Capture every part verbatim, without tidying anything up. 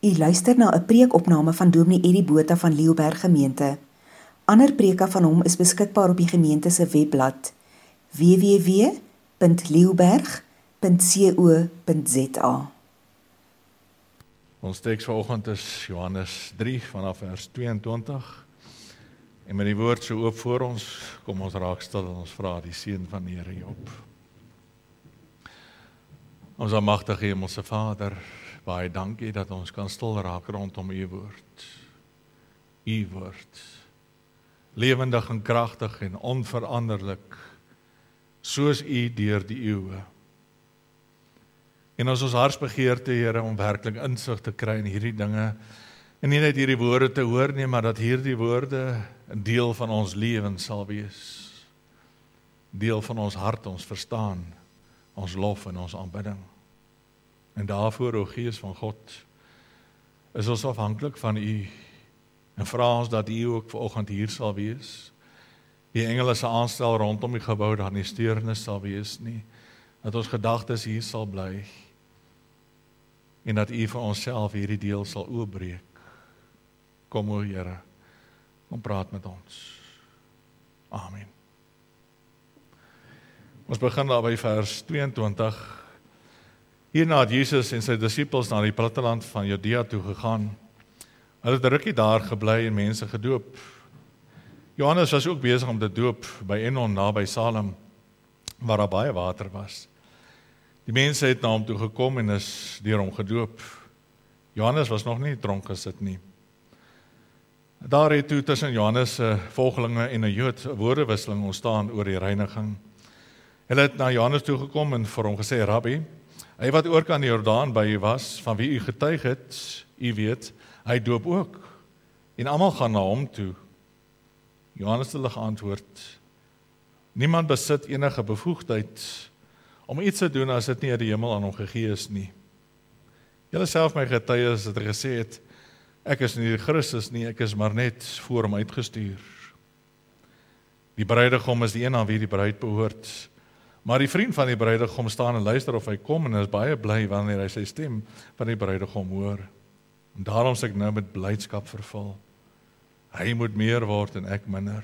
U luister na 'n preekopname van Dominee Eddie Botha van Leeuberg Gemeente. Ander preke van hom is beskikbaar op die gemeente se webblad w w w punt leeuberg punt co punt z a. Ons teks vanoggend is Johannes drie vanaf vers tweeëntwintig. En met die woord so oop voor ons, kom ons raak stil en ons vra die seën van die Here Job. Ons almagtige Hemelse Vader, baie dankie dat ons kan stil raak rondom U woord. U woord. Lewendig en kragtig en onveranderlik, soos U deur die eeue. En ons ons hartsbegeerte, Here, om werklik insig te kry in hierdie dinge, en nie net hierdie woorde te hoor nie, maar dat hierdie woorde 'n deel van ons lewens sal wees. Deel van ons hart, ons verstaan, ons lof en ons aanbidding. En daarvoor, o Gees van God, is ons afhanklik van U, en vra ons dat U ook vanoggend hier sal wees. Die engele se aanstel rondom die gebou, daar nie steurnis sal wees nie, dat ons gedagtes hier sal bly, en dat U vir onsself hierdie deel sal oopbreek. Kom o Here, kom praat met ons. Amen. Ons begin daar by vers tweeëntwintig. Hierna het Jesus en sy disippels na die platteland van Judea toe gegaan. Hulle het 'n rukkie daar gebly en mense gedoop. Johannes was ook besig om te doop by Enon naby Salem, waar daar baie water was. Die mense het na hom toe gekom en is deur hom gedoop. Johannes was nog nie dronk gesit nie. Daar het toe tussen Johannes se volgelinge en 'n Jood 'n woordewisseling ontstaan oor die reiniging. Hulle het na Johannes toe gekom en vir hom gesê: Rabbi, hy wat oorkant die Jordaan by u was, van wie u getuig het, u weet, hy doop ook. En almal gaan na hom toe. Johannes het hulle geantwoord: niemand besit enige bevoegdheid om iets te doen as dit nie uit die hemel aan hom gegee is nie. Julle self my getuies het gesê het, ek is nie die Christus nie, ek is maar net voor hom uitgestuur. Die bruidegom is die een aan wie die bruid behoort. Maar die vriend van die bruidegom staan en luister of hy kom en is baie bly wanneer hy sy stem van die bruidegom hoor. En daarom sê ek nou met blydskap vervul. Hy moet meer word en ek minder.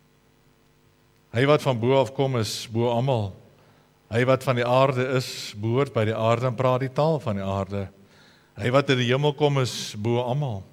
Hy wat van bo af kom is bo almal. Hy wat van die aarde is, behoort by die aarde en praat die taal van die aarde. Hy wat uit die hemel kom is bo almal.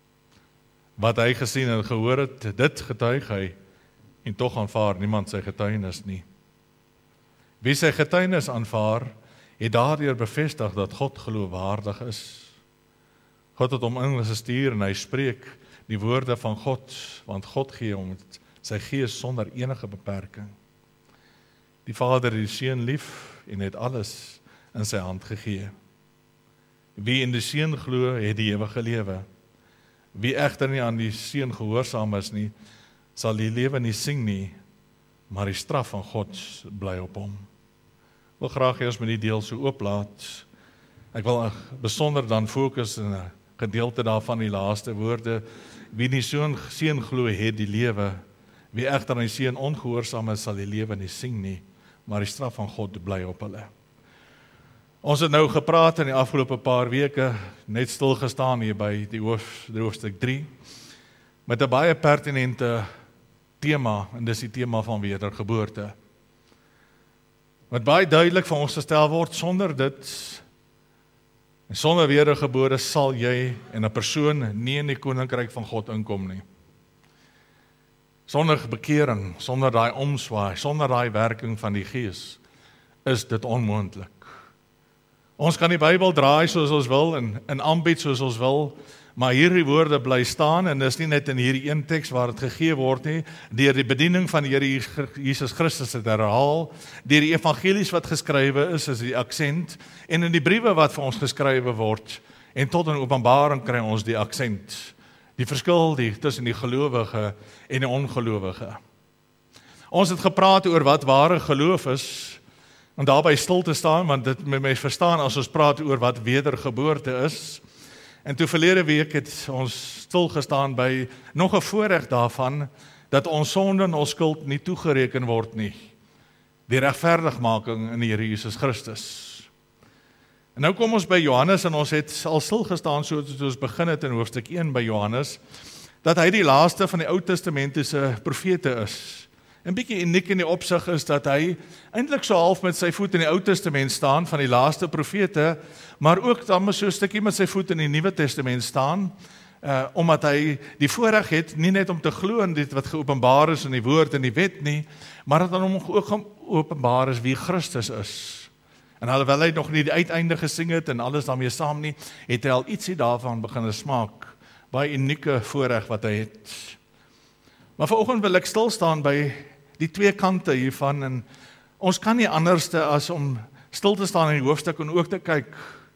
Wat hy gesien en gehoor het, dit getuig hy, en tog aanvaar niemand sy getuienis nie. Wie sy getuienis aanvaar, het daardeur bevestig dat God geloofwaardig is. God het hom ingestuur en hy spreek die woorde van God, want God gee hom sy gees sonder enige beperking. Die Vader het die Seun lief en het alles in sy hand gegee. Wie in die Seun glo, het die ewige lewe. Wie egter nie aan die Seun gehoorsaam is nie, sal die lewe nie sien nie, maar die straf van God bly op hom. Ek wil graag eers met die deel so ooplaat. Ek wil besonder dan fokus in 'n gedeelte daarvan die laaste woorde. Wie die Seun Seun glo, het die lewe. Wie egter aan die Seun ongehoorsaam is, sal die lewe nie sien nie, maar die straf van God bly op hulle. Ons het nou gepraat in die afgelope paar weke, net stilgestaan hier by die hoofstuk drie, met 'n baie pertinente tema, en dis die tema van wedergeboorte. Wat baie duidelik vir ons gestel word, sonder dit, en sonder wedergeboorte sal jy en 'n persoon nie in die koninkryk van God inkom nie. Sonder bekering, sonder daai omswaai, sonder daai werking van die Gees, is dit onmoontlik. Ons kan die Bybel draai soos ons wil en, en aanbied soos ons wil, maar hierdie woorde bly staan en dis nie net in hierdie een teks waar dit gegee word nie, deur die bediening van die Here Jesus Christus het herhaal, deur die evangelies wat geskrywe is, is die aksent, en in die briewe wat vir ons geskrywe word, en tot in Openbaring kry ons die aksent, die verskil die, tussen die gelowige en die ongelowige. Ons het gepraat oor wat ware geloof is, en daarby stil te staan, want dit moet mens verstaan as ons praat oor wat wedergeboorte is. En toe verlede week het ons stilgestaan by nog 'n voorreg daarvan, dat ons sonde en ons skuld nie toegereken word nie. Die regverdigmaking in die Here Jesus Christus. En nou kom ons by Johannes en ons het al stil gestaan so toe ons begin het in hoofstuk een by Johannes, dat hy die laaste van die Ou Testamentiese profete is. 'n Bietjie uniek in die opsig is dat hy eintlik so half met sy voet in die Ou Testament staan van die laaste profete, maar ook dan so 'n stukkie met sy voet in die Nuwe Testament staan, uh, omdat hy die voorreg het, nie net om te glo in dit wat geopenbaar is in die woord en die wet nie, maar dat hom ook geopenbaar is wie Christus is. En alhoewel hy nog nie die uiteinde gesing het en alles daarmee saam nie, het hy al ietsie daarvan begin smaak, baie unieke voorreg wat hy het. Maar vanoggend wil ek stil staan by die twee kante hiervan, en ons kan nie anderste as om stil te staan in die hoofstuk en ook te kyk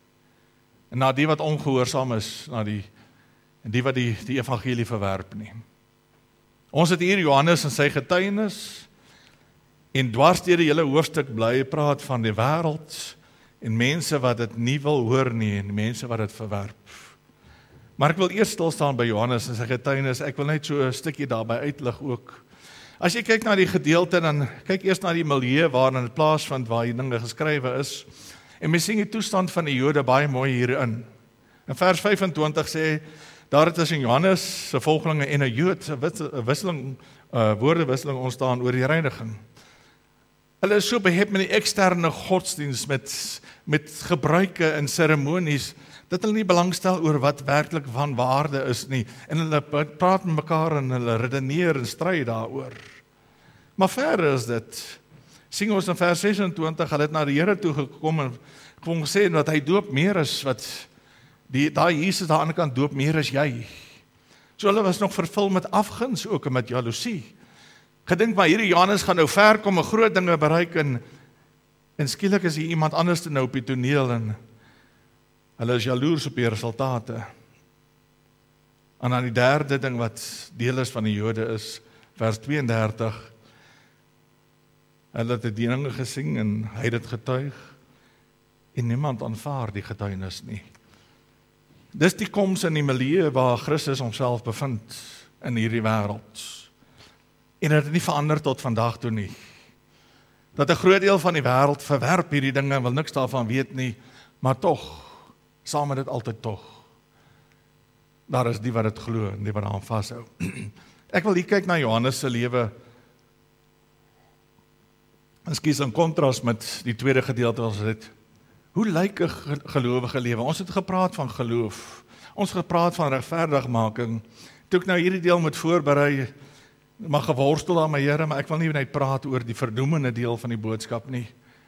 na die wat ongehoorsaam is, na die, en die wat die, die evangelie verwerp nie. Ons het hier Johannes en sy getuienis, en dwars deur die hele hoofstuk bly praat van die wêreld, en mense wat dit nie wil hoor nie, en mense wat dit verwerp. Maar ek wil eers stil staan by Johannes en sy getuienis, ek wil net so 'n stukkie daarby uitlig ook. As jy kyk na die gedeelte, dan kyk eers na die milieu waarin dit plaasvind, waar die dinge geskrywe is, en mens sien die toestand van die Jode baie mooi hierin. In vers vyf en twintig sê, daar het tussen Johannes se volgelinge en 'n Jood 'n wisseling, uh, woordewisseling ontstaan oor die reiniging. Hulle is so behep met die eksterne godsdiens, met, met gebruike en seremonies, dat hulle nie belangstel oor wat werklik van waarde is nie, en hulle praat met mekaar en hulle redeneer en stry daaroor. Maar verder is dit, sien ons in vers sesentwintig, hulle het na die Here toe gekom en kon sê dat hy doop meer is, wat die, daai Jesus daar aan die kant doop meer as jy. So hulle was nog vervul met afguns ook en met jaloesie. Gedink maar hierdie Johannes gaan nou ver kom en groot dinge bereik, en, en skielik is hier iemand anders te nou op die toneel, en hulle is jaloers op die resultate. En dan die derde ding wat deel is van die Jode is, vers tweeëndertig, hulle het die dinge gesing en hy het dit getuig, en niemand aanvaar die getuienis nie. Dis die koms in die milieu waar Christus homself bevind in hierdie wêreld. En dit het nie verander tot vandag toe nie. Dat 'n groot deel van die wêreld verwerp hierdie dinge en wil niks daarvan weet nie, maar tog, saam met dit altyd tog. Daar is die wat dit glo en die wat daaraan vashou. Ek wil hier kyk na Johannes se lewe. Miskien in kontras met die tweede gedeelte ons het. Hoe lyk 'n gelowige lewe? Ons het gepraat van geloof. Ons het gepraat van regverdigmaking. Toe ek nou hierdie deel moet voorberei, mag geworstel aan my Here, maar ek wil nie net praat oor die vernoemende deel van die boodskap nie.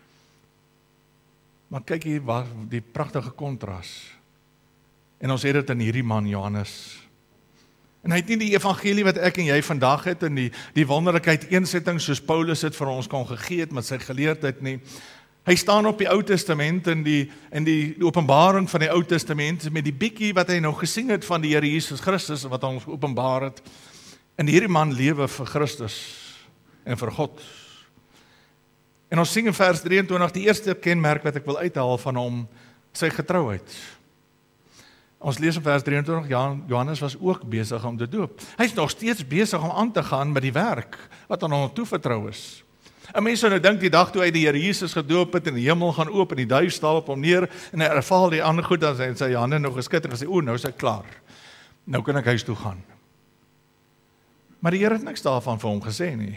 Maar kyk hier waar die pragtige kontras. En ons het dit in hierdie man Johannes. En hy het nie die evangelie wat ek en jy vandag het, en die, die wonderlikheid eensetting soos Paulus het vir ons kon gegee het met sy geleerdheid nie. Hy staan op die Ou Testament en die, en die, die openbaring van die Ou Testament met die bietjie wat hy nog gesien het van die Here Jesus Christus wat ons openbaar het. En hierdie man lewe vir Christus en vir God. En ons sien in vers drieëntwintig die eerste kenmerk wat ek wil uithaal van hom, sy getrouheid. Ons lees in vers drieëntwintig, Johannes was ook besig om te doop. Hy is nog steeds besig om aan te gaan met die werk wat aan hom toevertrou is. En mense sou nou dink die dag toe hy die Here Jesus gedoop het en die hemel gaan oop en die duif staan op hom neer en hy ervaar die ander goed dan sy, sy hande nog geskitter en gesê, o, nou is ek klaar. Nou kan ek huis toe gaan. Maar die Here het niks daarvan vir hom gesê nie.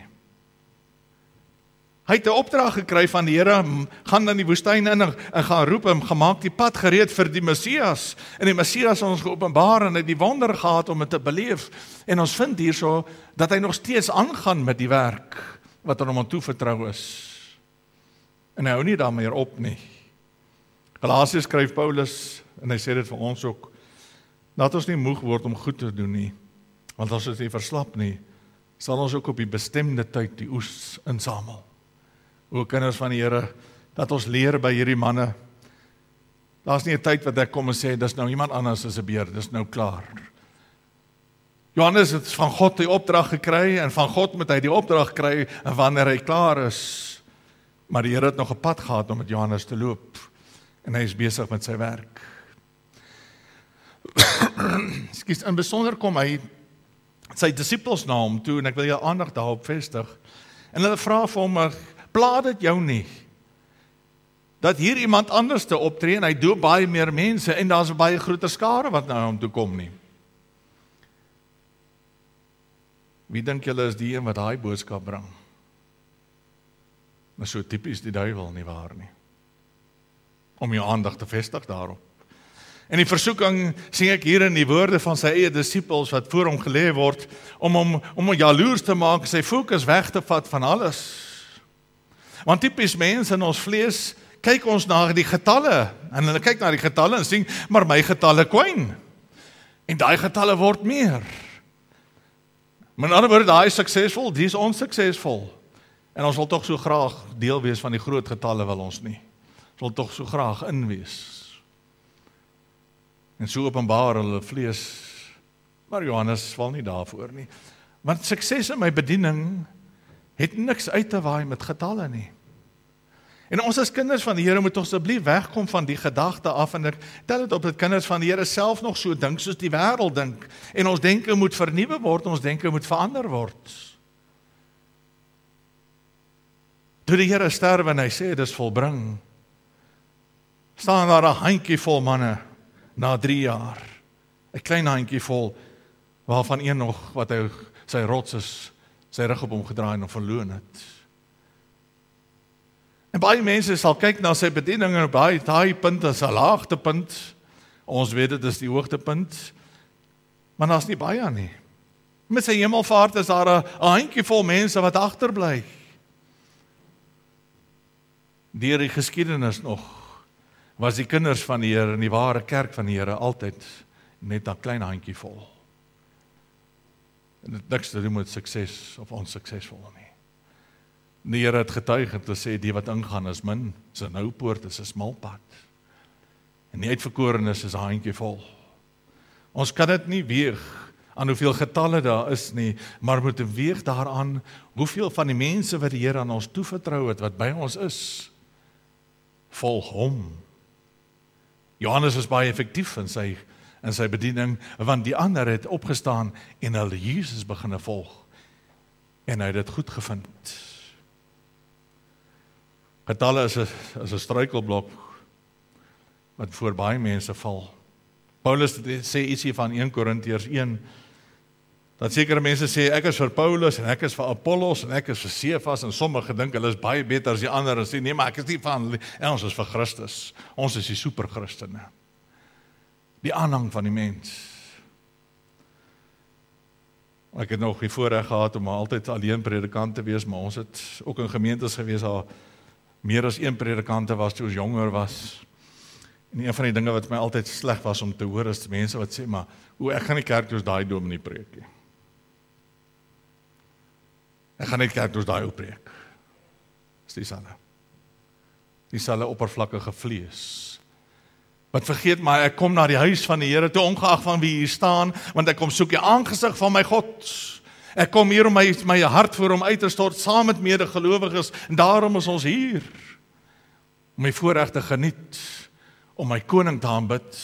Hy het 'n opdrag gekry van die Here, gaan dan die woestyn in en, en gaan roep hom, gemaak die pad gereed vir die Messias. En die Messias ons geopenbaar en hy het die wonder gehad om dit te beleef. En ons vind hierso dat hy nog steeds aangaan met die werk wat aan hom toevertrou is. En hy hou nie daarmee op nie. Galasiërs skryf Paulus, en hy sê dit vir ons ook, dat ons nie moeg word om goed te doen nie. Want as ons nie verslap nie, sal ons ook op die bestemde tyd die oes insamel. O kinders van die Here, dat ons leer by hierdie manne. Daar's nie 'n tyd wat ek kom en sê, dis nou iemand anders as 'n beer, dis nou klaar. Johannes het van God die opdrag gekry, en van God moet hy die opdrag kry, en wanneer hy klaar is. Maar die Here het nog 'n pad gehad om met Johannes te loop, en hy is besig met sy werk. Skies, in besonder kom hy sy disippels na hom toe, en ek wil jou aandag daarop vestig, en hulle vra vir hom, maar pla dit jou nie, dat hier iemand anders te optree en hy doop baie meer mense en daar's 'n baie groter skare wat na hom toe kom nie. Wie dink julle is die een wat daai boodskap bring? Maar so tipies die duiwel, nie waar nie. Om jou aandag te vestig daarop. En die versoeking sien ek hier in die woorde van sy eie disippels wat voor hom gelê word, om hom om hom jaloers te maak, sy fokus weg te vat van alles. Want typies mense in ons vlees, kyk ons na die getalle, en hulle kyk na die getalle en sê, maar my getalle kwyn. En daai getalle word meer. Maar in ander woorde, daai is suksesvol, die is onsuksesvol. En ons wil tog so graag deel wees van die groot getalle, wil ons nie. Ons wil tog so graag inwees. En so openbaar hulle vlees, maar Johannes val nie daarvoor nie. Want sukses in my bediening het niks uit te waai met getalle nie. En ons as kinders van die Here moet ons asseblief wegkom van die gedagte af, en ek tel dit op dat kinders van die Here self nog so dink soos die wêreld dink, en ons denke moet vernuwe word, ons denke moet verander word. Toe die Here sterwe en hy sê, dis volbring, staan daar 'n handjie vol manne, na drie jaar, 'n klein handjie vol, waarvan een nog, wat hy, sy rots is, sy rug op hom gedraai en hom verloon het. En baie mense sal kyk na sy bediening en op daai daai punt as 'n laagtepunt. Ons weet dit is die hoogtepunt, maar daar's nie baie nie. Met sy hemelvaart is daar 'n handjie vol mense wat agterbly. Deur die geskiedenis nog was die kinders van die Here en die ware kerk van die Here altyd net 'n klein handjie vol. En dit niks te doen met sukses of onsuksesvol nie. Die Here het getuig en te sê, die wat ingaan is min, is 'n nou poort, is 'n smal pad. En die uitverkorenes is 'n handjie vol. Ons kan dit nie weeg aan hoeveel getalle daar is nie, maar moet weeg daaraan hoeveel van die mense wat die Here aan ons toevertrou het, wat by ons is, volg hom. Johannes is baie effektief in sy, in sy bediening, want die ander het opgestaan en hulle Jesus begine volg. En hy het dit goed gevind. Getalle is 'n is 'n struikelblok wat voor baie mense val. Paulus sê ietsie van eerste Korintiërs een, dat sekere mense sê, ek is vir Paulus, en ek is vir Apollos, en ek is vir Cephas, en sommige dink hulle is baie beter as die ander, en sê, nee, maar ek is nie van, en ons is vir Christus, ons is die superchristene. Die aanhang van die mens. Ek het nog die voorreg gehad om altyd alleen predikant te wees, maar ons het ook in gemeentes gewees, waar meer as een predikante was, toe ons jonger was. En een van die dinge wat my altyd sleg was om te hoor, is mense wat sê, maar, hoe, ek gaan nie kerk toe as daai dominee preek nie. Ek gaan nie kerk toe as daai ou preek. Dis dieselfde. Dieselfde oppervlakkige vlees. Wat vergeet, maar ek kom na die huis van die Here toe, ongeag van wie hier staan, want ek kom soek die aangesig van my God. Ek kom hier om my, my hart voor hom uit te stort, saam met medegelowiges, en daarom is ons hier. Om my voorreg te geniet, om my koning te aanbid.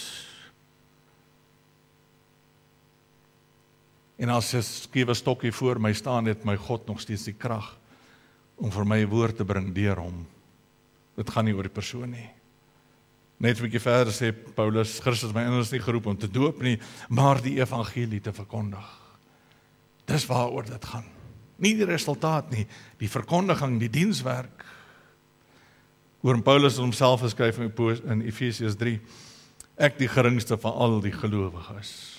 En as 'n skewe stokkie voor my staan, het my God nog steeds die krag om vir my woord te bring deur hom. Dit gaan nie oor die persoon nie. Net 'n bietjie verder sê Paulus, Christus my innerste nie geroep om te doop nie, maar die evangelie te verkondig. Dis waaroor dit gaan. Nie die resultaat nie, die verkondiging, die dienswerk. Oor Paulus homself geskryf in Efesiërs drie, ek die geringste van al die gelowiges.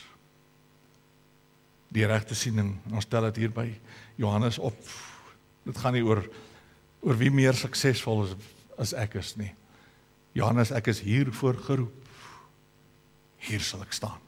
Die regte siening, ons stel dit hier by Johannes op. Dit gaan nie oor, oor wie meer suksesvol is as ek is nie. Johannes, ek is hiervoor geroep. Hier sal ek staan.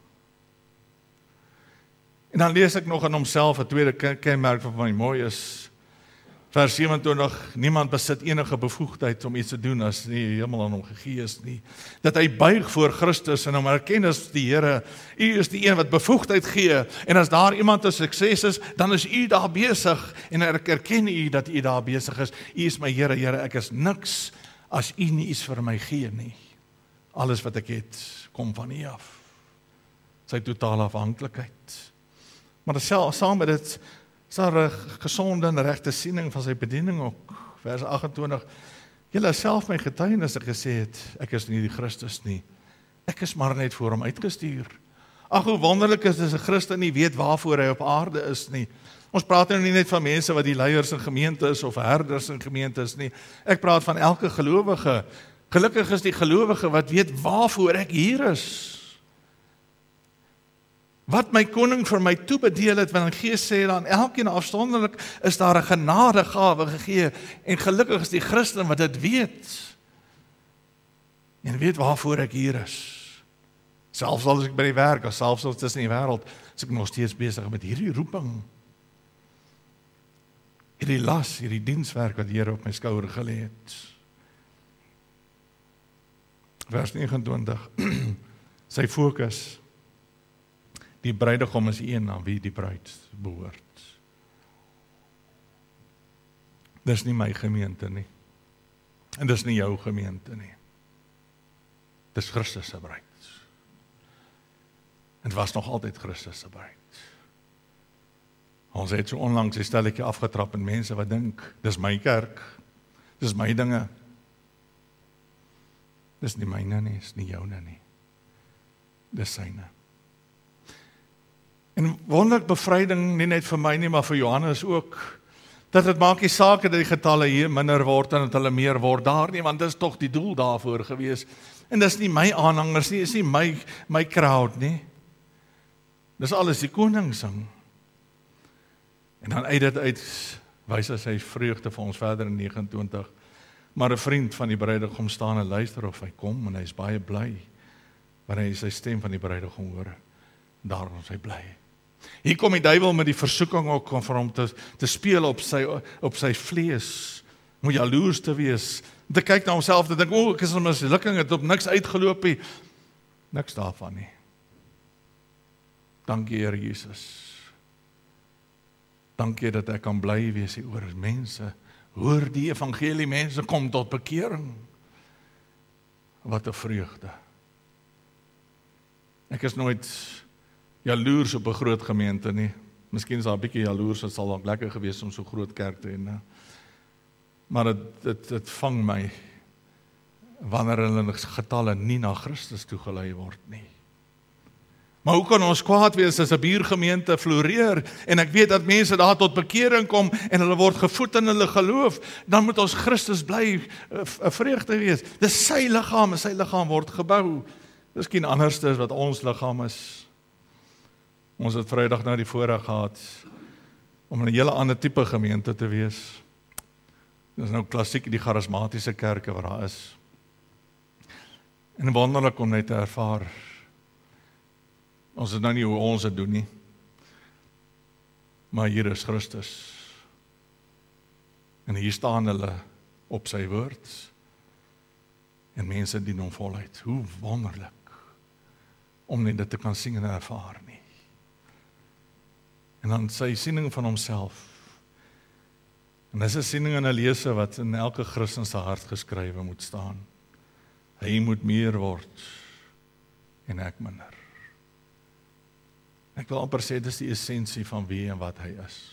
En dan lees ek nog in homself 'n tweede kenmerk wat my mooi is. Vers sewenentwintig, niemand besit enige bevoegdheid om iets te doen as nie die hemel aan hom gegee is nie. Dat hy buig voor Christus en hom erken as die Here. U is die een wat bevoegdheid gee, en as daar iemand 'n sukses is, dan is u daar besig, en ek erken u dat u daar besig is. U is my Here, Here, ek is niks as u nie iets vir my gee nie. Alles wat ek het, kom van u af. Sy totale afhanklikheid. Maar saam met dit is daar 'n gesonde en regte siening van sy bediening ook. Vers agt en twintig, Julle is self my getuienis, ek gesê het, ek is nie die Christus nie. Ek is maar net voor hom uitgestuur. Ag, hoe wonderlik is dis 'n Christen nie weet waarvoor hy op aarde is nie. Ons praat nou nie net van mense wat die leiers in gemeente is of herders in gemeente is nie. Ek praat van elke gelowige. Gelukkig is die gelowige wat weet waarvoor ek hier is. Wat my koning vir my toebedeel het, want die Gees sê dan, elkeen afsonderlik is daar 'n genadegawe gegee, en gelukkig is die Christen wat dit weet, en weet waarvoor ek hier is. Selfs as ek by die werk, of selfs as tussen die wêreld, is ek nog steeds besig met hierdie roeping, hierdie las, hierdie dienswerk wat die Here op my skouer gelê het. Vers negenentwintig, sy fokus, die bruidegom is een aan wie die bruid behoort. Dis nie my gemeente nie. En dis nie jou gemeente nie. Dis Christus se bruid. En dit was nog altyd Christus se bruid. Ons het so onlangs 'n stelletjie afgetrap en mense wat dink, dis my kerk, dis my dinge. Dis nie myne nie, dis nie joune nie. Dis syne. En wonderlik bevryding, nie net vir my nie, maar vir Johannes ook, dat dit maak nie saak dat die getalle hier minder word en dat hulle meer word daar nie, want dit is tog die doel daarvoor gewees. En dis nie my aanhangers nie, is nie my, my crowd nie. Dis alles die koning sing. En dan uit dit uit, wys hy sy vreugde vir ons verder in negenentwintig. Maar 'n vriend van die bruidegom staan en luister of hy kom, en hy is baie bly, wanneer hy sy stem van die bruidegom hoor. Daarom is hy bly. Hier kom die duiwel met die versoeking ook om vir hom te, te speel op sy, op sy vlees, om jaloers te wees, te kyk na homself, te dink, o, ek is 'n mislukking, het op niks uitgeloop nie. Niks daarvan nie. Dankie, Here Jesus. Dankie dat ek kan bly wees oor mense, hoor die evangelie, mense kom tot bekering. Wat 'n vreugde. Ek is nooit jaloers op 'n groot gemeente nie. Miskien is daar 'n bietjie jaloers, dit sal dalk lekker gewees om so groot kerk te hê. Maar dit dit dit vang my wanneer hulle getalle nie na Christus toe gelei word nie. Maar hoe kan ons kwaad wees as 'n buurgemeente floreer en ek weet dat mense daar tot bekering kom en hulle word gevoed in hulle geloof, dan moet ons Christus bly 'n vreugde wees. Dis sy liggaam, en sy liggaam word gebou. Dis geen anderste as wat ons liggaam is. Ons het Vrydag nou die voorreg gehad om 'n hele ander tipe gemeente te wees. Dis nou klassiek die charismatiese kerke wat daar is. En wonderlik om net te ervaar. Ons is nou nie hoe ons dit doen nie. Maar hier is Christus. En hier staan hulle op sy woord. En mense dien hom voluit. Hoe wonderlik om net dit te kan sien en ervaar nie. En dan sy siening van homself. En dis 'n siening en 'n lese wat in elke Christen se hart geskrywe moet staan. Hy moet meer word en ek minder. Ek wil amper sê, dis die essensie van wie en wat hy is.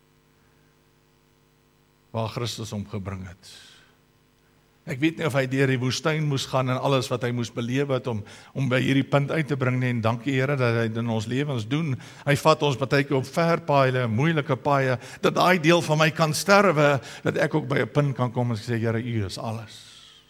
Waar Christus hom gebring het. Ek weet nie of hy deur die woestyn moes gaan en alles wat hy moes beleef het om, om by hierdie punt uit te bring nie, en dankie Here dat hy dit in ons lewens doen. Hy vat ons baie keer op ver paaie, moeilike paaie, dat daai deel van my kan sterwe, dat ek ook by 'n punt kan kom en sê, Here, U is alles.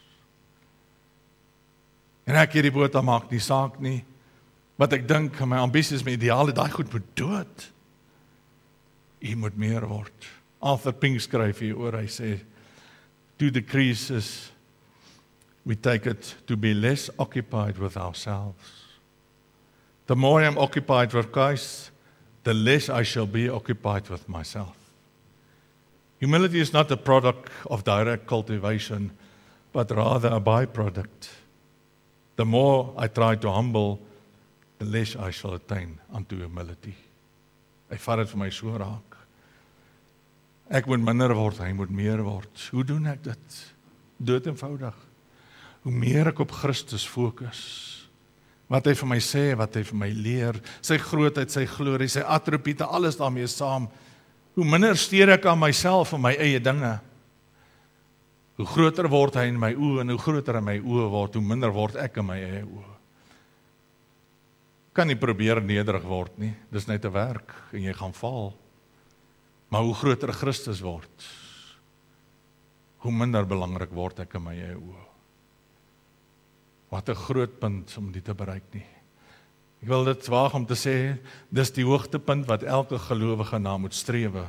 En ek hierdie boodskap maak nie saak nie, wat ek dink, my ambisies, my ideale, daai goed moet dood. U moet meer word. Arthur Pink skryf hier oor, hy sê, to decrease is, we take it to be less occupied with ourselves. The more I am occupied with Christ, the less I shall be occupied with myself. Humility is not a product of direct cultivation, but rather a byproduct. The more I try to humble, the less I shall attain unto humility. Hy vat dit vir my so raak. Ek moet minder word, hy moet meer word. Hoe doen ek dit? Dood eenvoudig. Hoe meer ek op Christus fokus, wat hy vir my sê, wat hy vir my leer, sy grootheid, sy glorie, sy attribute, alles daarmee saam, hoe minder steur ek aan myself en my eie dinge. Hoe groter word hy in my oë en hoe groter in my oë word, hoe minder word ek in my eie oë. Kan nie probeer nederig word nie, dis net 'n werk en jy gaan faal. Maar hoe groter Christus word, hoe minder belangrik word ek in my eie oë. Wat 'n groot punt om dit te bereik nie. Ek wil dit waag om te sê, dis die hoogtepunt wat elke gelowige na moet strewe.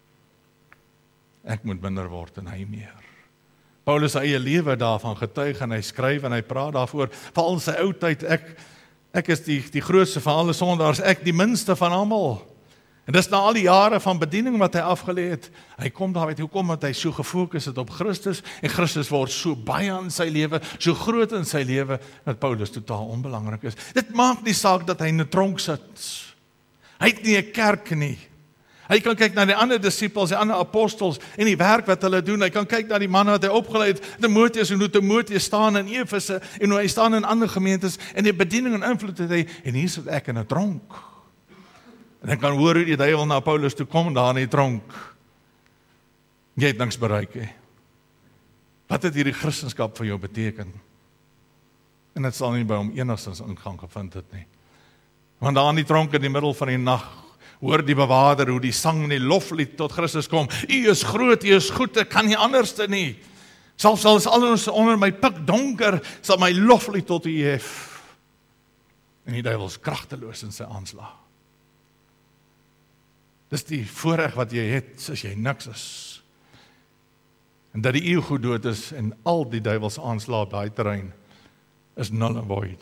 Ek moet minder word en hy meer. Paulus sy eie lewe daarvan getuig en hy skryf en hy praat daarvoor, veral in sy ou tyd, ek, ek is die, die grootste van alle sondaars, ek die minste van almal. En dis na al die jare van bediening wat hy afgelê het, hy kom daar weet, hoekom dat hy so gefokus het op Christus, en Christus word so baie in sy lewe, so groot in sy lewe, dat Paulus totaal onbelangrik is. Dit maak nie saak dat hy in 'n tronk sit. Hy het nie 'n kerk nie. Hy kan kyk na die ander disippels, die ander apostels, en die werk wat hulle doen. Hy kan kyk na die manne wat hy opgelei het, Timoteus, en hoe Timoteus staan in Efese, en hoe hy staan in ander gemeentes, en die bediening en invloed het hy, en hier sit ek in 'n tronk. En ek kan hoor hoe die duiwel na Paulus toe kom, daar in die tronk. Jy het niks bereik, he. Wat het hierdie Christendom vir jou beteken? En dit sal nie by hom enigstens ingang gevind het nie. Want daar in die tronk in die middel van die nag, hoor die bewaarder hoe die sang en die loflied tot Christus kom. U is groot, u is goed, ek kan nie anderste nie. Selfs al is alles onder my pik donker, sal my loflied tot u hef. En die duiwel is kragteloos in sy aanslag. Dis die voorreg wat jy het, as jy niks is. En dat die ego dood is, en al die duiwels aanslag op daai terrein, is null and void.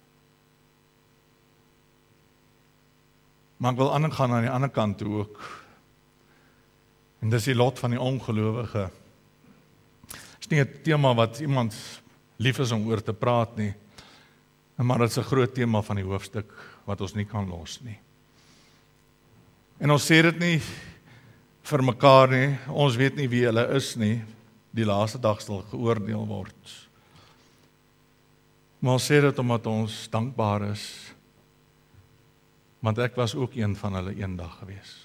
Maar ek wil aangaan aan die ander kant toe ook. En dis die lot van die ongelowige. Dis nie 'n tema wat iemand lief is om oor te praat nie, maar dit is 'n groot tema van die hoofstuk, wat ons nie kan los nie. En ons sê dit nie vir mekaar nie, ons weet nie wie hulle is nie, die laaste dag sal geoordeel word. Maar ons sê dit omdat ons dankbaar is, want ek was ook een van hulle eendag gewees.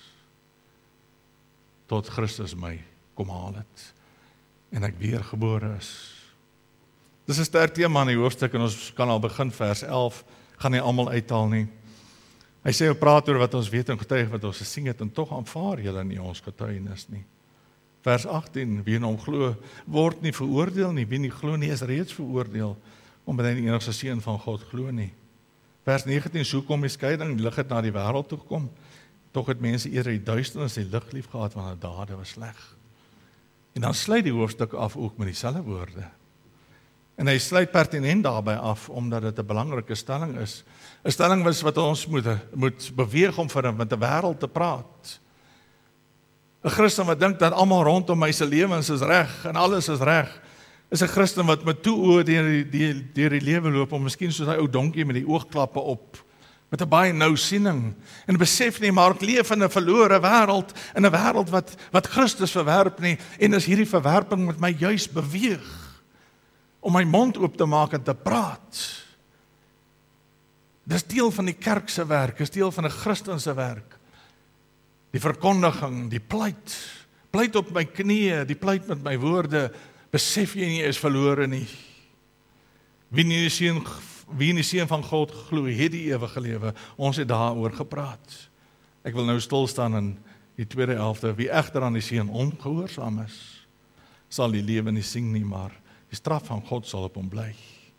Tot Christus my kom haal het, en ek weer gebore is. Dis 'n sterk tema in die hoofstuk, en ons kan al begin vers elf, gaan nie almal uithaal nie. Hy sê, praat oor wat ons weet en getuig wat ons gesien het, en tog aanvaar julle nie ons getuienis nie. Vers agttien, wie in hom glo, word nie veroordeel nie, wie nie glo nie, is reeds veroordeel, omdat hy die enigste seun van God glo nie. Vers negentien, so kom die skeiding, die lig het na die wêreld toe gekom, tog het mense eerder die duisternis die lig lief gehad, want hulle dade was sleg. En dan sluit die hoofstuk af ook met dieselfde woorde. En hy sluit pertinent daarbij af, omdat dit 'n belangrike stelling is. 'n Stelling was wat ons moet, moet beweeg om vir met die wêreld te praat. 'n Christen wat dink dat almal rondom my se lewens is reg en alles is reg, is 'n Christen wat met toe oë deur die, die, die, die lewe loop, om miskien soos hy ou donkie met die oogklappe op, met 'n baie nou siening, en besef nie, maar ek leef in 'n verlore wêreld, in 'n wêreld wat, wat Christus verwerp nie, en is hierdie verwerping met my juis beweeg, om my mond oop te maak en te praat. Dis deel van die kerk se werk, dis deel van 'n Christen se werk. Die verkondiging, die pleit, pleit op my knieë, die pleit met my woorde, besef jy nie is verlore nie. Wie nie die seun, wie nie die seun van God glo, het die ewige lewe. Ons het daaroor gepraat. Ek wil nou stil staan in die tweede helfte. Wie egter aan die seun ongehoorsaam is, sal die lewe nie sien nie, maar die straf van God sal op hom bly.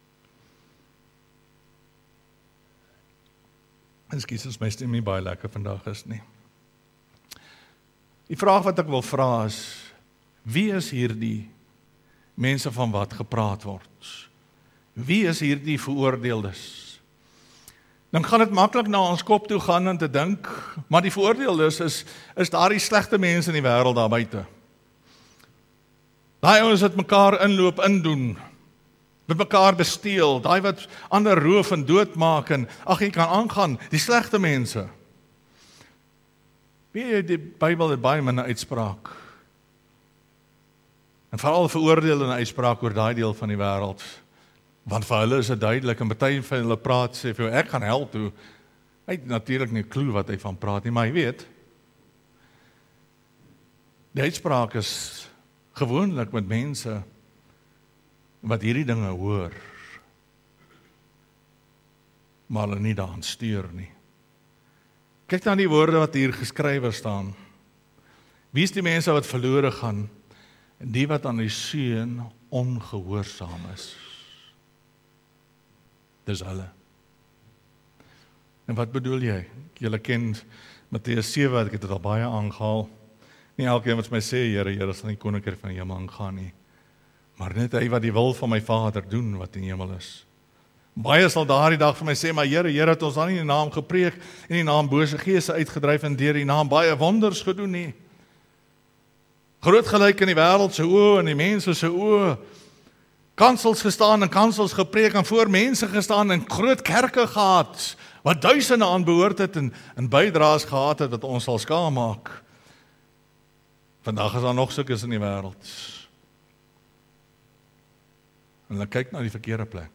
Ekskuus, as my stem nie baie lekker vandag is nie. Die vraag wat ek wil vra is, wie is hierdie mense van wat gepraat word? Wie is hierdie veroordeeldes? Dan gaan dit maklik na ons kop toe gaan en te dink, maar die veroordeeldes is, is daar die slegte mense in die wêreld daar buite. Daai ouens wat mekaar inloop, indoen, met mekaar besteel, daai wat ander roof en doodmaak, en ag, jy kan aangaan, die slegte mense. Weet jy, die Bybel het baie min 'n uitspraak. En veral veroordeel 'n uitspraak oor daai deel van die wêreld. Want vir hulle is dit duidelik, en baie van hulle praat, sê vir jou, ek gaan hel toe. Hy het natuurlik nie 'n klou wat hy van praat nie, maar hy weet. Die uitspraak is gewoonlik met mense wat hierdie dinge hoor, maar hulle nie daaraan stuur nie. Kyk na die woorde wat hier geskrywe staan. Wie is die mense wat verlore gaan? Die wat aan die Seun ongehoorsaam is. Dis hulle. En wat bedoel jy? Julle ken Matteus sewe, ek het dit al baie aangehaal. Nie elkeen wat my sê, Here, Here, sal nie koninkryk van die hemel ingaan nie. Maar net hy wat die wil van my Vader doen, wat in die hemel is. Baie sal daardie dag vir my sê, maar Here, Here, het ons dan nie in die naam gepreek, en die naam bose geeste uitgedryf, en deur die naam baie wonders gedoen nie. Groot gelyk in die wêreld se oë, en die mense se oë, kansels gestaan en kansels gepreek, en voor mense gestaan, en groot kerke gehad, wat duisende aan behoort het, en, en bydraes gehad het, wat ons sal skaam maak. Vandag is daar nog sulkes in die wêreld. En hulle kyk na die verkeerde plek.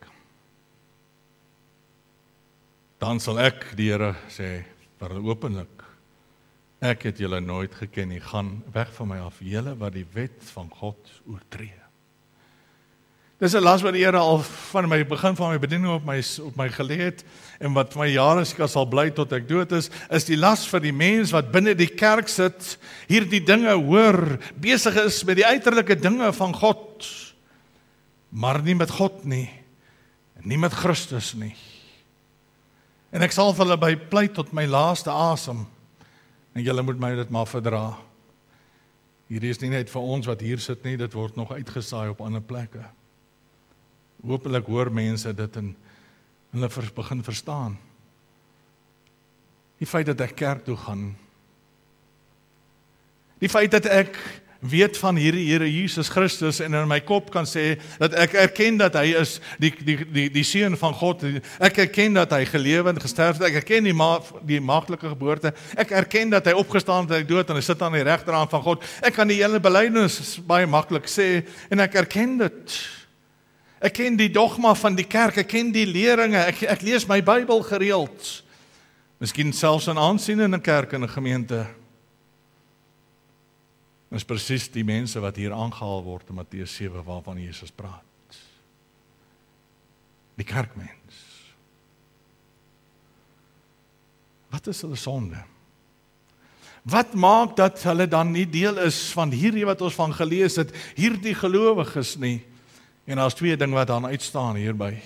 Dan sal ek, die Here, sê, vir hulle openlik, ek het julle nooit geken nie, gaan weg van my af, julle wat die wet van God oortree. Dis 'n las wat die Here al van my begin van my bediening op my op my gelê het, en wat my jare seker sal bly tot ek dood is, is die las vir die mens wat binne die kerk sit, hierdie dinge hoor, besig is met die uiterlike dinge van God, maar nie met God nie, nie met Christus nie. En ek sal vir hulle by pleit tot my laaste asem, en julle moet my dit maar verdra. Hierdie is nie net vir ons wat hier sit nie, dit word nog uitgesaai op ander plekke. Hoopelik hoor mense dit en hulle begin verstaan. Die feit dat ek kerk toe gaan, die feit dat ek weet van hierdie Here Jesus Christus en in my kop kan sê dat ek erken dat hy is die die die die seun van God. Ek erken dat hy gelewe en gesterf het. Ek erken die ma die maaklike geboorte. Ek erken dat hy opgestaan het uit die dood en hy sit aan die regterhand van God. Ek kan die hele belydenis baie maklik sê en ek erken dit. Ek ken die dogma van die kerk, ek ken die leringe, ek, ek lees my Bybel gereeld. Miskien selfs in aansien in 'n kerk en 'n gemeente. Dit is presies die mense wat hier aangehaal word in Matteus sewe waarvan Jesus praat. Die kerkmens. Wat is hulle sonde? Wat maak dat hulle dan nie deel is van hierdie wat ons van gelees het, hierdie gelowiges nie? En daar's twee dinge wat dan uitstaan hierby.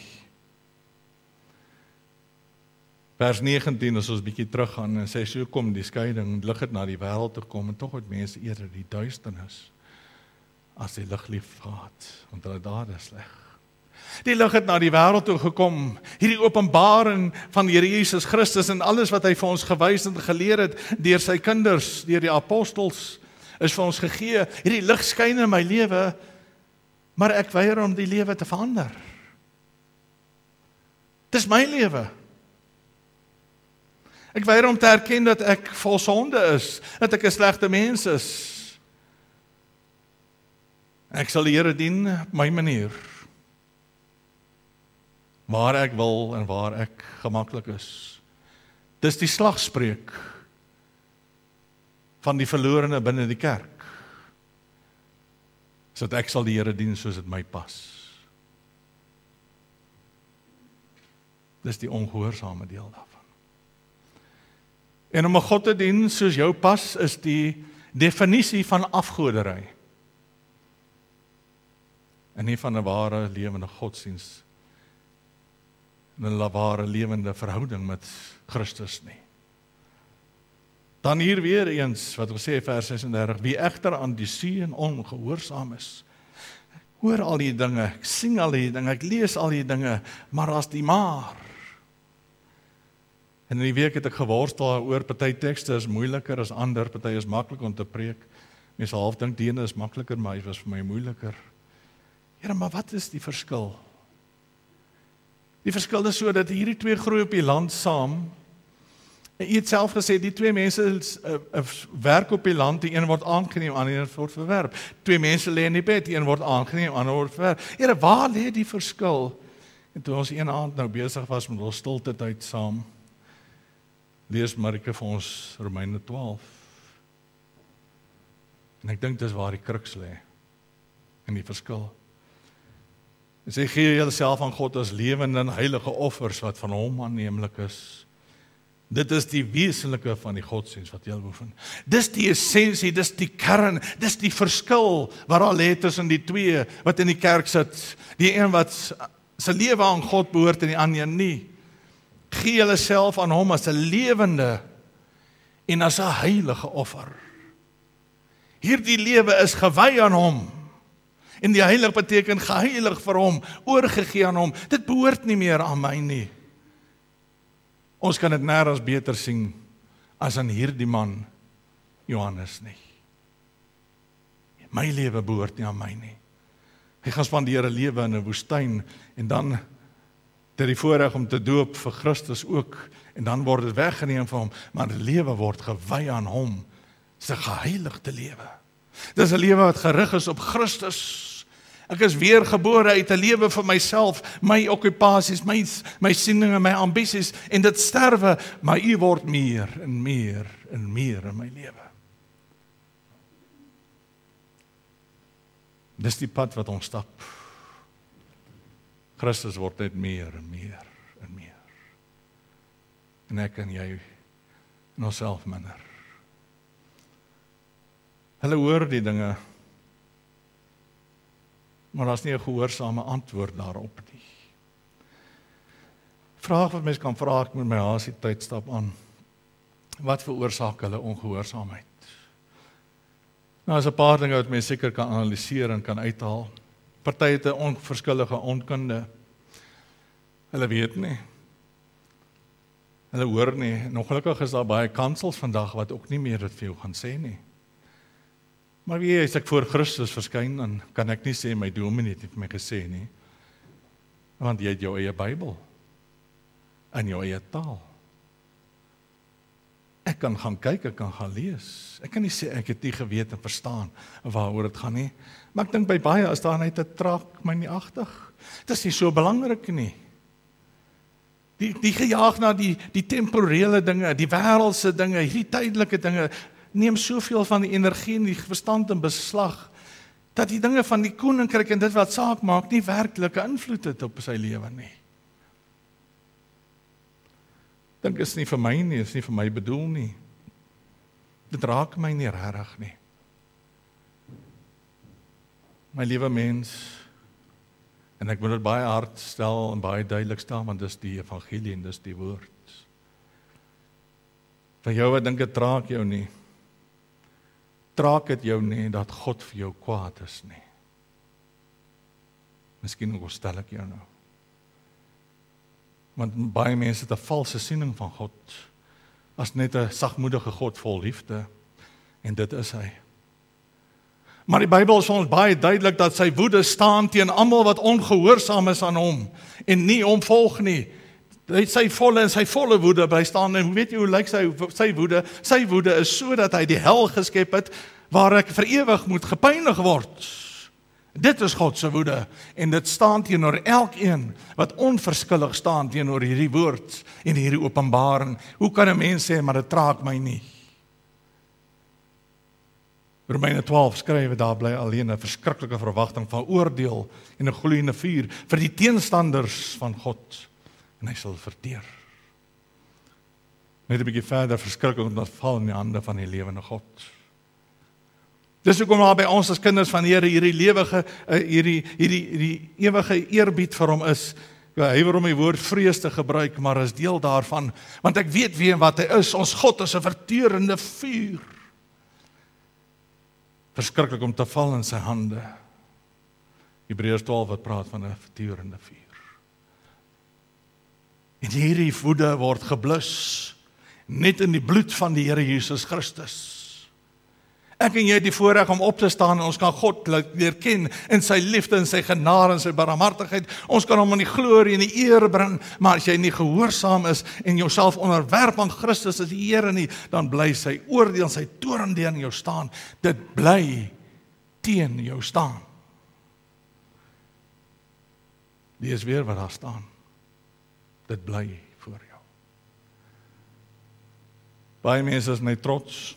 Vers negentien, as ons bietjie teruggaan en sê, so kom die skeiding, lig het na die wêreld toe kom, en tog het mense eerder die duisternis as die lig liefgehad, want hulle dade is sleg. Die lig het na die wêreld toe gekom, hierdie openbaring van die Here Jesus Christus en alles wat hy vir ons gewys en geleer het, deur sy kinders, deur die apostels, is vir ons gegee. Hierdie lig skyn in my lewe, maar ek weier om die lewe te verander. Dis my lewe. Ek weier om te erken dat ek vol sonde is, dat ek 'n slegte mens is. Ek sal die Here dien op my manier, waar ek wil en waar ek gemaklik is. Dis die slagspreuk van die verlorene binne die kerk. Sodat ek sal die Here dien soos dit my pas. Dis die ongehoorsame deel daarvan. En om 'n God te dien soos jou pas, is die definisie van afgoderry. En nie van 'n ware lewende godsdiens, en 'n ware lewende verhouding met Christus nie. Dan hier weer eens, wat ons sê vers ses en dertig, wie egter aan die seun ongehoorsaam is. Hoor al die dinge, ek sing al die dinge, ek lees al die dinge, maar as die maar. En in die week het ek geworstel oor party tekste is moeiliker as ander, party is maklik om te preek. Mense half dink die ene is makliker, maar hy was vir my moeiliker. Here, maar wat is die verskil? Die verskil is so dat hierdie twee groei op die land saam. En jy het self gesê, die twee mense uh, uh, werk op die land, die een word aangeneem, die ander word verwerp. Twee mense lê in die bed, die een word aangeneem, die ander word verwerp. Here, waar lê die verskil? En toe ons een aand nou besig was met ons stilte tyd saam, lees Marike vir ons Romeine twaalf. En ek dink dis waar die kruks lê, en die verskil. En sê, gee julleself aan God as lewende en heilige offers wat van hom aanneemlik is. Dit is die wesenlike van die godsdienst wat jy beoefen. Dis die essensie, dis die kern, dis die verskil wat al het tussen die twee wat in die kerk sit. Die een wat sy lewe aan God behoort en die ander nie. Gee julleself aan hom as 'n lewende en as 'n heilige offer. Hierdie lewe is gewy aan hom. En die heilig beteken geheilig vir hom, oorgegee aan hom. Dit behoort nie meer aan my nie. Ons kan dit nêrens beter sien as aan hierdie man, Johannes nie. My lewe behoort nie aan my nie. Hy gaan spandeer 'n lewe in 'n woestyn en dan het die voorreg om te doop vir Christus ook en dan word dit weggeneem van hom, maar die lewe word gewy aan hom. Dis 'n geheiligde lewe. Dis 'n lewe wat gerig is op Christus. Ek is weergebore uit 'n lewe vir myself, my okkupasies, my my sieninge, my ambisies en dit sterwe, maar U word meer en meer en meer in my lewe. Dis die pad wat ons stap. Christus word net meer en meer en meer. En ek en jy en onsself minder. Hulle hoor die dinge, maar daar is nie 'n gehoorsame antwoord daarop nie. Vraag wat mens kan vra, ek met my haas die tyd stap aan. Wat veroorsaak hulle ongehoorsaamheid? Nou, is 'n paar dinge wat mens seker kan analiseer en kan uithaal. Party het 'n onverskillige onkunde. Hulle weet nie. Hulle hoor nie. En ongelukkig is daar baie kansels vandag wat ook nie meer dit vir jou gaan sê nie. Maar wie as ek voor Christus verskyn, dan kan ek nie sê my dominee het vir my gesê nie. Want jy het jou eie Bybel in jou eie taal. Ek kan gaan kyk, ek kan gaan lees. Ek kan nie sê ek het nie geweet en verstaan waaroor dit gaan nie. Maar ek dink by baie is daar net 'n traak my nie agtig. Dit is nie so belangrik nie. Die die gejaag na die die temporele dinge, die wêreldse dinge, hierdie tydelike dinge neem soveel van die energie en die verstand in beslag dat die dinge van die koninkryk en dit wat saak maak nie werklike invloed het op sy lewe nie. Dink is nie vir my nie, is nie vir my bedoel nie. Dit raak my nie regtig nie. My liewe mens, en ek moet dit baie hard stel en baie duidelik stel, want dis die evangelie en dis die woord. Van jou wat dink dit raak jou nie, traak dit jou nie dat God vir jou kwaad is nie. Miskien ook stel ek jou nou. Want baie mense het 'n valse siening van God, as net 'n sagmoedige God vol liefde, en dit is hy. Maar die Bybel is ons baie duidelik dat sy woede staan teen almal wat ongehoorsaam is aan hom, en nie hom volg nie. Hy het sy volle en sy volle woede by staan, en weet jy hoe lyk sy, sy woede? Sy woede is so dat hy die hel geskep het, waar ek vir ewig moet gepynig word. Dit is God se woede, en dit staan teenoor elkeen wat onverskillig staan teenoor hierdie woord en hierdie openbaring. Hoe kan 'n mens sê, maar dit traak my nie? Romeine twaalf skrywe, daar bly alleen 'n verskriklike verwagting van oordeel en 'n gloeiende vuur vir die teenstanders van God, en hy sal verteer. Net 'n bietjie verder verskriklik om dat val in die hande van die lewende God. Dis hoekom maar by ons as kinders van die Here hierdie lewige, hierdie, hierdie, hierdie ewige eerbied vir hom is. Hy wil om die woord vrees te gebruik, maar is deel daarvan, want ek weet wie en wat hy is. Ons God is 'n verterende vuur. Verskriklik om te val in sy hande. Hebreërs twaalf wat praat van 'n verterende vuur. En hierdie woede word geblus net in die bloed van die Here Jesus Christus. Ek en jy het die voorreg om op te staan en ons kan God leer ken in sy liefde en sy genade en sy barmhartigheid. Ons kan hom in die glorie en die eer bring, maar as jy nie gehoorsaam is en jouself onderwerp aan Christus as die Here nie, dan bly sy oordeel, sy toorn teen jou staan. Dit bly teen jou staan. Lees weer wat daar staan. Dit bly voor jou. Baie mense is net trots.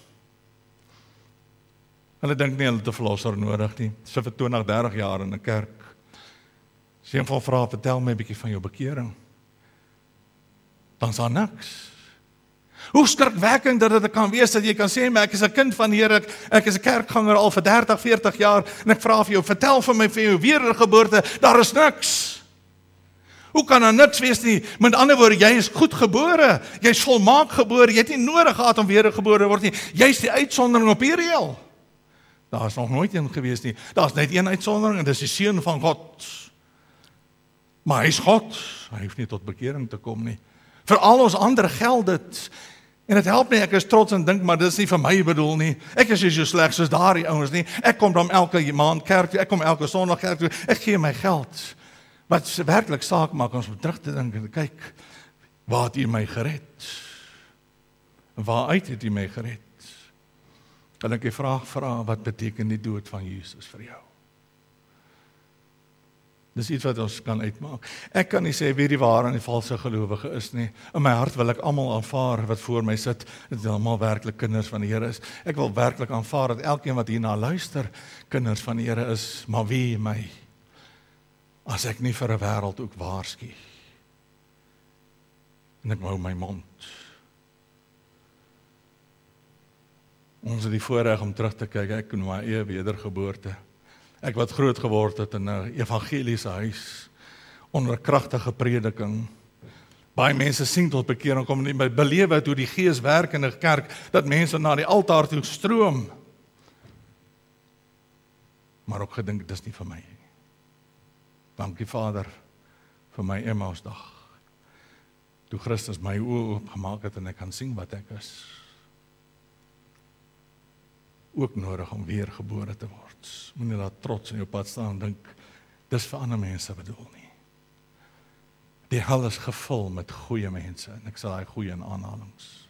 Hulle dink nie hulle het 'n verlosser nodig nie. Sy vir twintig, dertig jaar in 'n kerk. As jy hom van vra, vertel my 'n bietjie van jou bekering. Dan is daar niks. Hoe skrikwekkend dat dit kan wees, dat jy kan sê, maar ek is 'n kind van die Here, ek, ek is 'n kerkganger al vir dertig, veertig jaar, en ek vra vir jou, vertel vir my van jou wedergeboorte, daar is niks. Hoe kan daar niks wees nie? Met ander woorde, jy is goed gebore, jy is volmaak gebore, jy het nie nodig gehad om wedergebore te word nie, jy is die uitsondering op hierdie reël. Daar is nog nooit een gewees nie, daar is net een uitsondering, en dis die Seun van God. Maar hy is God, hy hoef nie tot bekering te kom nie. Vir al ons ander geld dit, en het help nie, ek is trots en dink, maar dit is nie vir my bedoel nie, ek is nie so sleg soos daardie ouens nie, ek kom dan elke maand kerk toe, ek kom elke Sondag kerk toe, ek gee my geld, wat werklik saak maak, ons moet terug te dink en kyk, waar het U my gered, waaruit het U my gered, kan ek die vraag vra, wat beteken die dood van Jesus vir jou? Dis iets wat ons kan uitmaak. Ek kan nie sê wie die ware en die valse gelowige is nie. In my hart wil ek almal aanvaar wat voor my sit, dat almal werklik kinders van die Here is. Ek wil werklik aanvaar dat elkeen wat hierna luister, kinders van die Here is, maar wie my, as ek nie vir 'n wêreld ook waarsku. En ek hou my mond. Ons het die voorreg om terug te kyk, ek in my eie wedergeboorte. Ek wat groot geword het in 'n evangeliese huis, onder 'n kragtige prediking. Baie mense sien tot bekering kom en belewe hoe die Gees werk in 'n kerk, dat mense na die altaar toe stroom. Maar ook gedink, dis nie vir my. Dankie Vader, vir my Emmausdag. Toe Christus my oë oopgemaak het en ek kan sien wat ek is. Ook nodig om weer gebore te word. Moenie daar trots in jou pad staan en dink, dis vir ander mense bedoel nie. Die hel is gevul met goeie mense, en ek sal daai goeie in aanhalings.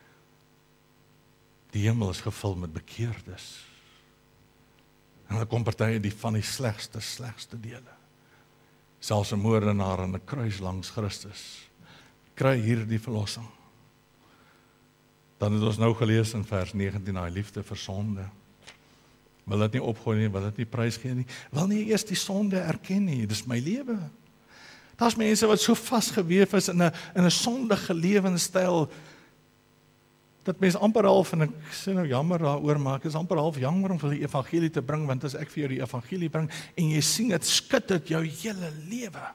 Die hemel is gevul met bekeerdes. En dan kom partye die van die slegste, slegste dele. Selfs 'n moordenaar aan 'n kruis langs Christus kry hier die verlossing. Dan het ons nou gelees in vers negentien, daai liefde vir sonde. Wil dit nie opgooi nie, wil dit nie prys gee nie, wil nie eers die sonde erken nie, dis my lewe. Daar's mense wat so vasgeweef is in 'n in 'n sondige lewenstyl, dat mense amper half, en ek sê nou jammer daaroor, maar ek is amper half jammer om vir die evangelie te bring, want as ek vir jou die evangelie bring, en jy sien dit skud dit jou hele lewe.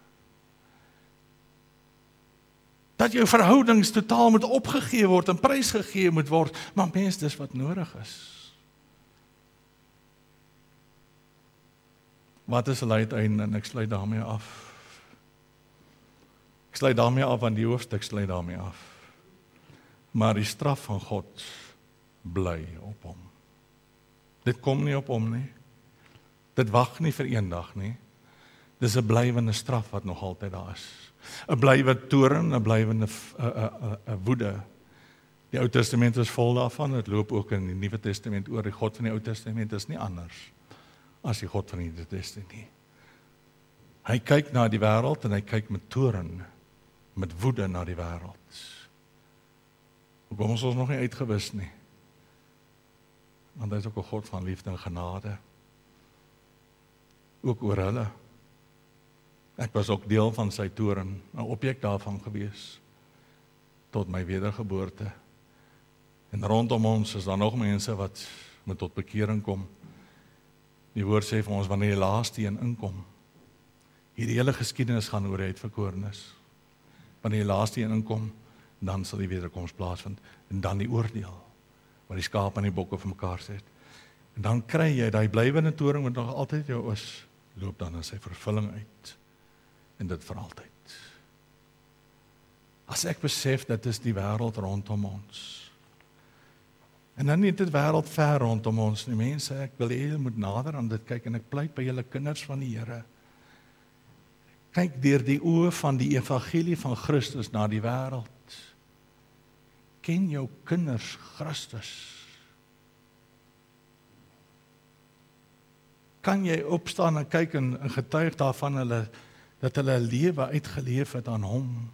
Dat jou verhoudings totaal moet opgegee word en prysgegee moet word, maar mens, dis wat nodig is. Wat is 'n uiteinde, en ek sluit daarmee af. Ek sluit daarmee af, want die hoofstuk sluit daarmee af. Maar die straf van God bly op hom. Dit kom nie op hom nie. Dit wag nie vir eendag nie. Dis 'n blywende straf wat nog altyd daar is. 'n blywende toorn, 'n blywende woede. Die Ou Testament is vol daarvan, dit loop ook in die Nuwe Testament oor. Die God van die Ou Testament is nie anders as die God van die Nuwe Testament. Hy kyk na die wêreld en hy kyk met toorn, met woede na die wêreld. Hoekom is ons nog nie uitgewis nie? Want hy is ook 'n God van liefde en genade. Ook oor hulle. Ek was ook deel van sy toorn, 'n objek daarvan gewees, tot my wedergeboorte. En rondom ons is daar nog mense wat moet tot bekering kom. Die woord sê vir ons, wanneer die laaste een inkom, hierdie hele geskiedenis gaan oor die uitverkorenes. Wanneer die laaste een inkom, dan sal die wederkoms plaasvind, en dan die oordeel, waar die skaap en die bokke vir mekaar sit. En dan kry jy, die blywende toorn wat nog altyd jou is, loop dan in sy vervulling uit. En dit vir altyd. As ek besef, dat is die wêreld rondom ons. En dan nie dit wêreld ver rondom ons nie, mense, ek wil hê julle moet nader aan dit kyk, en ek pleit by julle kinders van die Here. Kyk deur die oë van die evangelie van Christus na die wêreld. Ken jou kinders Christus? Kan jy opstaan en kyk en, en getuig daarvan hulle, dat hulle 'n lewe uitgeleef het aan hom?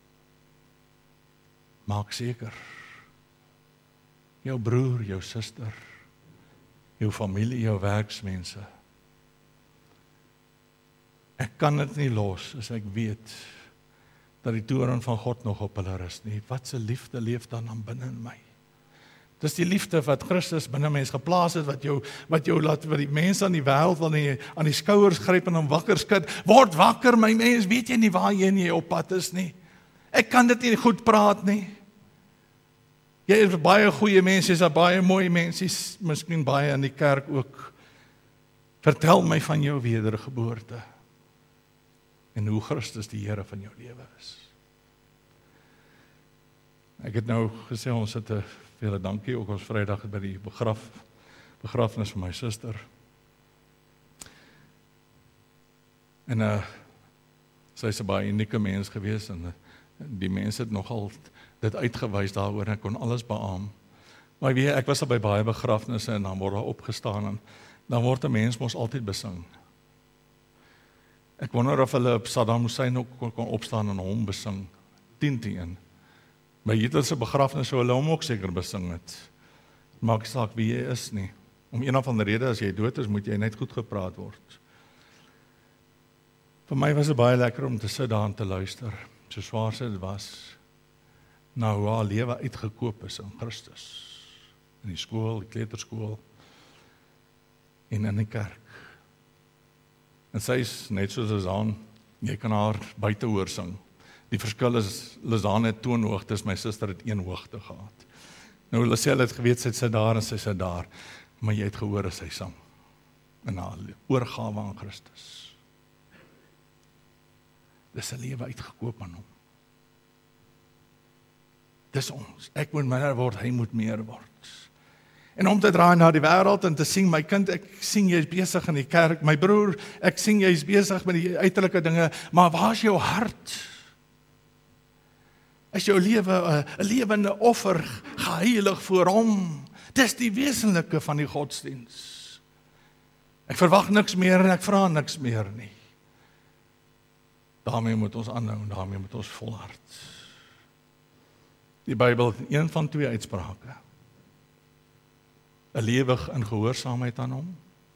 Maak seker. Jou broer, jou suster, jou familie, jou werksmense. Ek kan dit nie los as ek weet dat die toorn van God nog op hulle rus nie. Wat se liefde leef dan aan binne in my? Dis die liefde wat Christus binne mens geplaas het, wat jou, wat jou laat, wat die mense aan die wêreld aan die, aan die skouers gryp en hom wakker skud. Word wakker, my mens, weet jy nie waar jy nie op pad is nie. Ek kan dit nie goed praat nie. Jy is baie goeie mense, jy is baie mooi mense, miskien baie in die kerk ook. Vertel my van jou wedergeboorte en hoe Christus die Here van jou lewe is. Ek het nou gesê, ons het 'n vele dankie, ook ons Vrydag by die begraf, begrafnis van my suster. En uh, sy is 'n baie unieke mens gewees, en uh, die mense het nogal dit uitgewys daaroor, en ek kon alles beamoen. Maar weet, ek was al by baie begrafnisse, en dan word daar opgestaan, en dan word 'n mens mos altyd besing. Ek wonder of hulle op Saddam Hussein ook kon, kon opstaan en hom besing, tien teen. By Hitler se begrafnis sou hulle hom ook seker besing het. Maak saak wie jy is nie. Om een of ander rede, as jy dood is, moet jy net goed gepraat word. Vir my was dit baie lekker om te sit daar en te luister, so swaar dit was, na hoe haar lewe uitgekoop is in Christus. In die skool, die kleuterskool, en in die kerk. En sy is net soos Lizaan, jy kan haar buite hoor sing. Die verskil is, Lizaan het toonhoogtes, my suster het een hoogte gehad. Nou, Lisel het geweet, sy sit daar en sy sit daar, maar jy het gehoor as sy sang, in haar oorgawe aan Christus. Dis 'n lewe uitgekoop aan hom. Dis ons, ek moet minder word, hy moet meer word. En om te draai na die wêreld en te sien, my kind, ek sien jy is besig in die kerk, my broer, ek sien jy is besig met die uiterlike dinge, maar waar is jou hart? Is jou lewe 'n lewende offer, geheilig voor hom? Dis die wesenlike van die godsdiens. Ek verwag niks meer en ek vra niks meer nie. Daarmee moet ons aanhou en daarmee moet ons volhard. Die Bybel het een van twee uitsprake. 'n Lewe in gehoorsaamheid aan hom,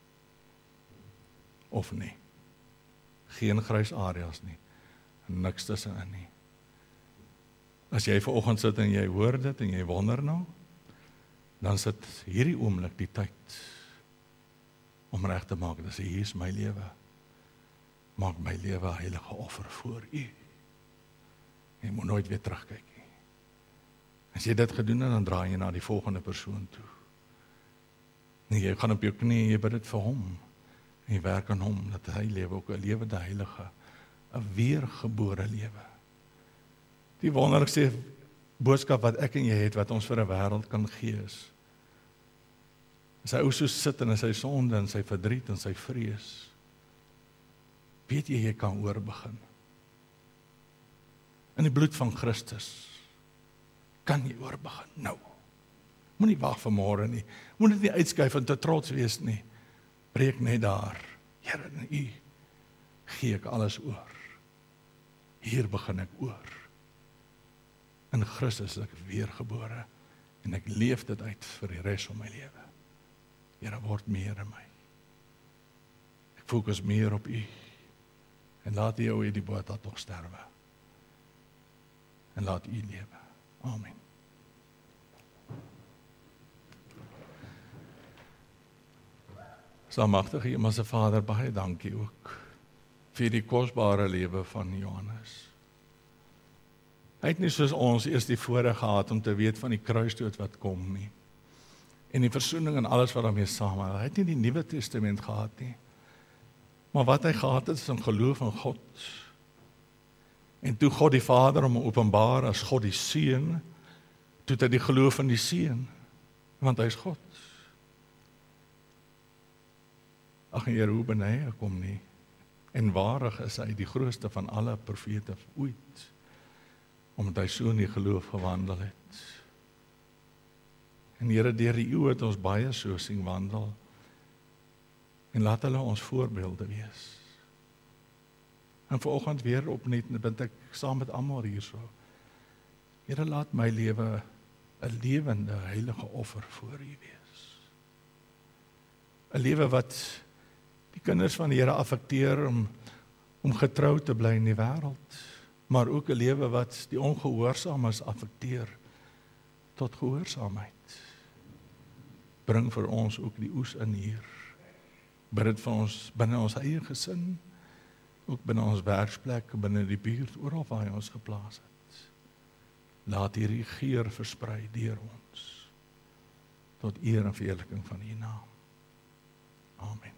of nie. Geen grys areas nie, niks tussenin nie. As jy vanoggend sit en jy hoor dit en jy wonder nou, dan sit hierdie oomblik die tyd om reg te maak, dat sê, hier is my lewe, maak my lewe heilige offer voor u. Jy moet nooit weer terugkyk nie. As jy dit gedoen het, dan draai jy na die volgende persoon toe. En jy gaan op jou knie, jy bid dit vir hom, en jy werk aan hom, dat hy lewe ook 'n lewende heilige, 'n weergebore lewe. Die wonderlikste boodskap wat ek en jy het, wat ons vir 'n wêreld kan gee is, as hy ou so sit in sy sonde, en sy verdriet, en sy vrees, weet jy, jy kan oorbegin. In die bloed van Christus, kan jy oorbegin, nou. Moenie wag vir môre nie, moet dit nie uitskuif en te trots wees nie, breek net daar, Here, in u, gee ek alles oor, hier begin ek oor, in Christus is ek weergebore, en ek leef dit uit vir die res van my lewe. Here, word meer in my. Ek fokus meer op u, en laat u jou die boot dat nog sterwe, en laat u lewe. Amen. Almagtige Hemelse Vader, baie dankie ook vir die kosbare lewe van Johannes. Hy het nie soos ons eers die voorreg gehad om te weet van die kruisdood wat kom nie, en die versoening en alles wat daarmee saamhang. Hy het nie die Nuwe Testament gehad nie, maar wat hy gehad het is 'n geloof in God. En toe God die Vader hom openbaar as God die Seun, toe het hy die geloof in die Seun, want hy is God. Ag Here, hoe ben hy kom nie, en waarig is hy die grootste van alle profete ooit, omdat hy so in die geloof gewandel het. En Here, deur die eeue het ons baie so sien wandel, en laat hulle ons voorbeelde wees. En vanoggend weer opnuut, bid ek saam met almal hierso, Here, laat my lewe 'n lewende, heilige offer voor u wees. 'n Lewe wat die kinders van die Here affekteer om, om getrou te bly in die wêreld, maar ook 'n lewe wat die ongehoorsaames affekteer tot gehoorsaamheid. Bring vir ons ook die oes in hier. Bid dit vir ons binne ons eie gesin, ook binne ons werksplek, binne die buurt, oral waar hy ons geplaas het. Laat hierdie geur versprei deur ons, tot eer en verheerliking van U naam. Amen.